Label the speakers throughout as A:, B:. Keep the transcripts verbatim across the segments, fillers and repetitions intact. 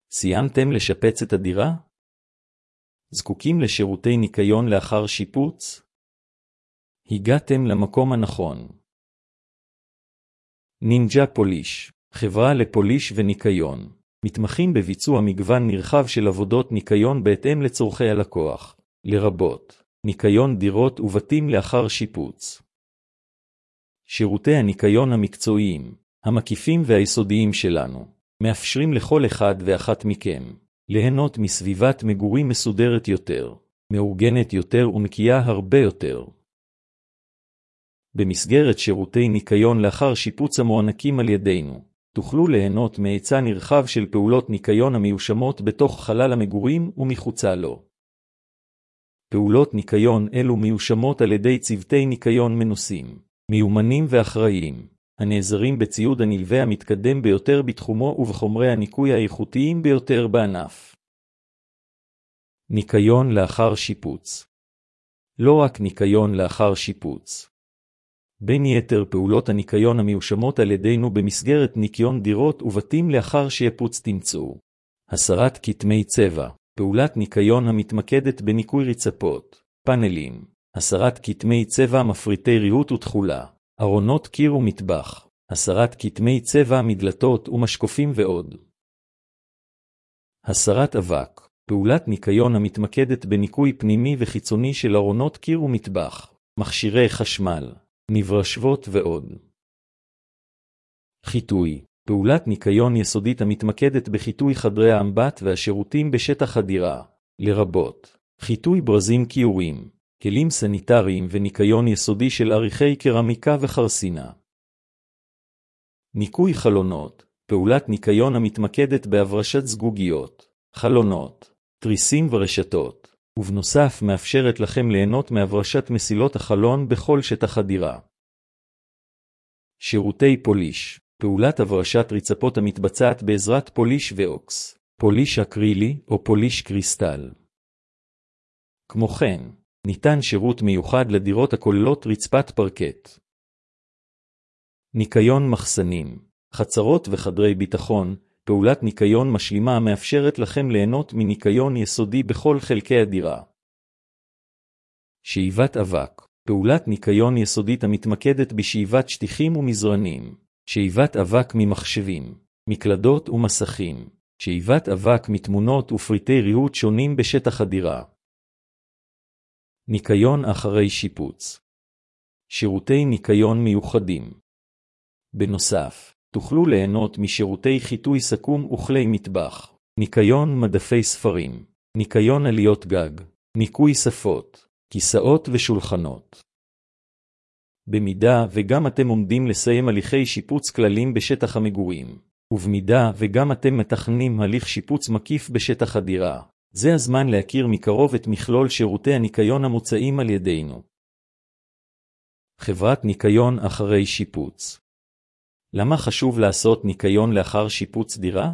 A: סיימתם לשפץ את הדירה? זקוקים לשירותי ניקיון לאחר שיפוץ? הגעתם למקום הנכון. נינג'ה פוליש, חברה לפוליש וניקיון, מתמחים בביצוע מגוון נרחב של עבודות ניקיון בהתאם לצורכי הלקוח, לרבות ניקיון דירות ובתים לאחר שיפוץ. שירותי הניקיון המקצועיים, המקיפים והיסודיים שלנו, מאפשרים לכל אחד ואחת מכם ליהנות מסביבת מגורים מסודרת יותר, מאורגנת יותר ונקייה הרבה יותר. במסגרת שירותי ניקיון לאחר שיפוץ המוענקים על ידינו, תוכלו ליהנות מהיצע נרחב של פעולות ניקיון המיושמות בתוך חלל המגורים ומחוצה לו. פעולות ניקיון אלו מיושמות על ידי צוותי ניקיון מנוסים, מיומנים ואחראיים, הנעזרים בציוד הנלווה המתקדם ביותר בתחומו ובחומרי הניקוי האיכותיים ביותר בענף. ניקיון לאחר שיפוץ. לא רק ניקיון לאחר שיפוץ. בין יתר פעולות הניקיון המיושמות על ידינו במסגרת ניקיון דירות ובתים לאחר שיפוץ תמצאו. הסרת כתמי צבע, פעולת ניקיון המתמקדת בניקוי רצפות, פאנלים, הסרת כתמי צבע מפריטי ריהוט ותכולה, ארונות קיר ומטבח, הסרת כתמי צבע מדלתות ומשקופים ועוד. הסרת אבק, פעולת ניקיון המתמקדת בניקוי פנימי וחיצוני של ארונות קיר ומטבח, מכשירי חשמל, נברשבות ועוד. חיטוי, פעולת ניקיון יסודית המתמקדת בחיטוי חדרי האמבט והשירותים בשטח הדירה, לרבות חיטוי ברזים קיורים, כלים סניטריים וניקיון יסודי של עריכי קרמיקה וחרסינה. ניקוי חלונות, פעולת ניקיון המתמקדת בהברשת זגוגיות, חלונות, תריסים ורשתות, ובנוסף מאפשרת לכם ליהנות מהברשת מסילות החלון בכל שטח הדירה. שירותי פוליש, פעולת הברשת רצפות המתבצעת בעזרת פוליש ואוקס, פוליש אקרילי או פוליש קריסטל. כמו כן, ניתן שירות מיוחד לדירות הכוללות רצפת פרקט. ניקיון מחסנים, חצרות וחדרי ביטחון, פעולת ניקיון משלימה המאפשרת לכם ליהנות מניקיון יסודי בכל חלקי הדירה. שאיבת אבק, פעולת ניקיון יסודית המתמקדת בשאיבת שטיחים ומזרנים, שאיבת אבק ממחשבים, מקלדות ומסכים, שאיבת אבק מתמונות ופריטי ריהוט שונים בשטח הדירה. ניקיון אחרי שיפוץ. שירותי ניקיון מיוחדים. בנוסף, תוכלו ליהנות משירותי חיטוי סכו"ם וכלי מטבח, ניקיון מדפי ספרים, ניקיון עליות גג, ניקוי שפות, כיסאות ושולחנות. במידה וגם אתם עומדים לסיים הליכי שיפוץ כללים בשטח המגורים, ובמידה וגם אתם מתכננים הליך שיפוץ מקיף בשטח הדירה, זה הזמן להכיר מקרוב את מכלול שירותי הניקיון המוצעים על ידינו. חברת ניקיון אחרי שיפוץ. למה חשוב לעשות ניקיון לאחר שיפוץ דירה?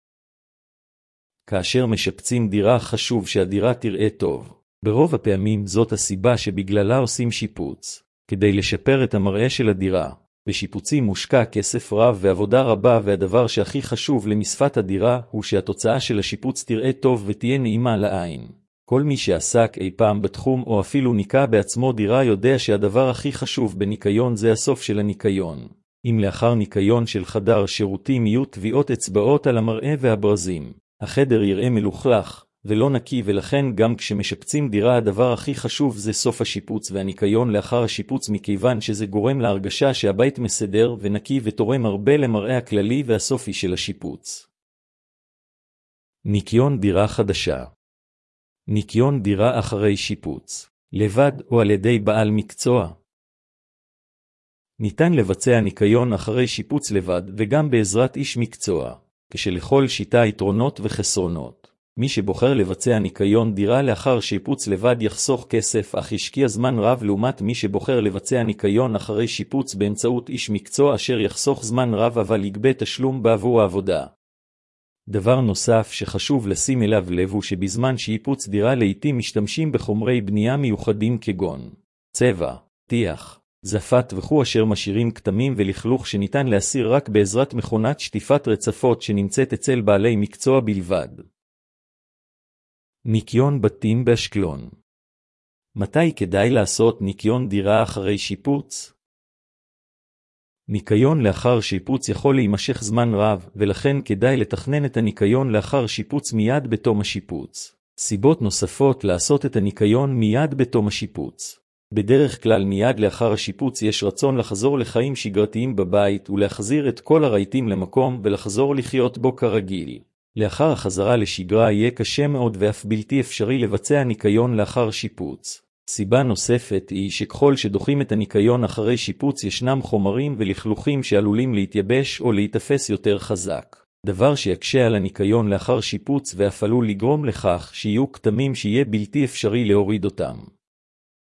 A: כאשר משפצים דירה חשוב שהדירה תראה טוב. ברוב הפעמים זאת הסיבה שבגללה עושים שיפוץ, כדי לשפר את המראה של הדירה. בשיפוצים מושקע כסף רב ועבודה רבה, והדבר שהכי חשוב למספת הדירה הוא שהתוצאה של השיפוץ תראה טוב ותהיה נעימה לעין. כל מי שעסק אי פעם בתחום או אפילו ניקה בעצמו דירה יודע שהדבר הכי חשוב בניקיון זה הסוף של הניקיון. אם לאחר ניקיון של חדר שירותים יהיו טביעות אצבעות על המראה והברזים, החדר יראה מלוכלך ולא נקי, ולכן גם כשמשפצים דירה הדבר הכי חשוב זה סוף השיפוץ והניקיון לאחר השיפוץ, מכיוון שזה גורם להרגשה שהבית מסדר ונקי ותורם הרבה למראה הכללי והסופי של השיפוץ. ניקיון דירה חדשה. ניקיון דירה אחרי שיפוץ, לבד או על ידי בעל מקצוע. ניתן לבצע ניקיון אחרי שיפוץ לבד וגם בעזרת איש מקצוע, כשלכל שיטה יתרונות וחסרונות. מי שבוחר לבצע ניקיון דירה לאחר שיפוץ לבד יחסוך כסף אך ישקיע זמן רב, לעומת מי שבוחר לבצע ניקיון אחרי שיפוץ באמצעות איש מקצוע אשר יחסוך זמן רב אבל יגבה תשלום בעבור העבודה. דבר נוסף שחשוב לשים אליו לב הוא שבזמן שיפוץ דירה לעתים משתמשים בחומרי בנייה מיוחדים כגון צבע, טיח, זפת וכו' אשר משאירים כתמים ולכלוך שניתן להסיר רק בעזרת מכונת שטיפת רצפות שנמצאת אצל בעלי מקצוע בלבד. ניקיון בתים באשקלון. מתי כדאי לעשות ניקיון דירה אחרי שיפוץ? ניקיון לאחר שיפוץ יכול להימשך זמן רב, ולכן כדאי לתכנן את הניקיון לאחר שיפוץ מיד בתום השיפוץ. סיבות נוספות לעשות את הניקיון מיד בתום השיפוץ. בדרך כלל מיד לאחר השיפוץ יש רצון לחזור לחיים שגרתיים בבית ולהחזיר את כל הרהיטים למקום ולחזור לחיות בו כרגיל. לאחר החזרה לשגרה יהיה קשה מאוד ואף בלתי אפשרי לבצע ניקיון לאחר שיפוץ. סיבה נוספת היא שככל שדוחים את הניקיון אחרי שיפוץ ישנם חומרים ולכלוכים שעלולים להתייבש או להתאפס יותר חזק. דבר שיקשה על הניקיון לאחר שיפוץ ואף עלול לגרום לכך שיהיו כתמים שיהיה בלתי אפשרי להוריד אותם.